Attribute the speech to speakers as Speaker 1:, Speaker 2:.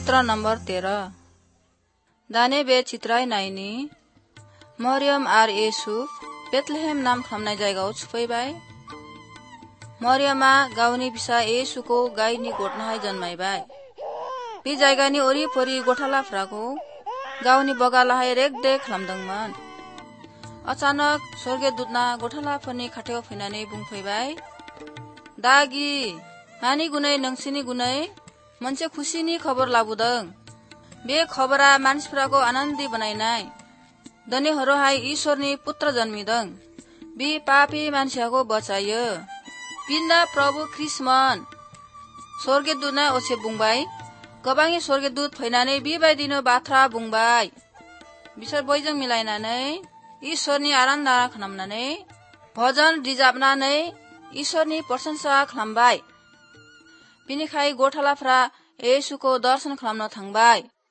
Speaker 1: चित्र नम्बर 13 दाने बे चित्राई नाइनी मरियम आर येसुफ बेथलेहेम नाम खामनाय जायगायाव सफैबाय। मरियमा गावनि फिसा येसुखौ गायनि गथनाहाय जन्मायबाय। बे जायगानि ओरिपरि गथालाफ्राखौ गावनि बगालाहाय रेगदेग खालामदोंमोन। अचानक स्वर्गदूतना गथालाफोरनि खाथियाव फैनानै बुंफैबाय, दागि हानि गुनै नोंसिनि गुनै मोनसे खुसिनि खबर लाबोदों। बे खबरा मानसिफोरखौ आनन्दी बनायनाय। दिनैहरुहाय ईश्वरनि पुत्र जन्मिदों। बे पापी मानसिखौ बचायो। बिना प्रभु ख्रिस्टमोन। स्वर्गदूतआ असे बुंबाय। गोबां स्वर्गदूत फैनानै बेबायदिनो बाथ्रा बुंबाय। बिसोर बयजों मिलायनानै ईश्वरनि आराधना खालामनानै भजन रोजाबनानै ईश्वरनि प्रशंसा खालामबाय। बिनिखाय गथालाफ्रा येसुखौ दर्शन खालामनो थांबाय।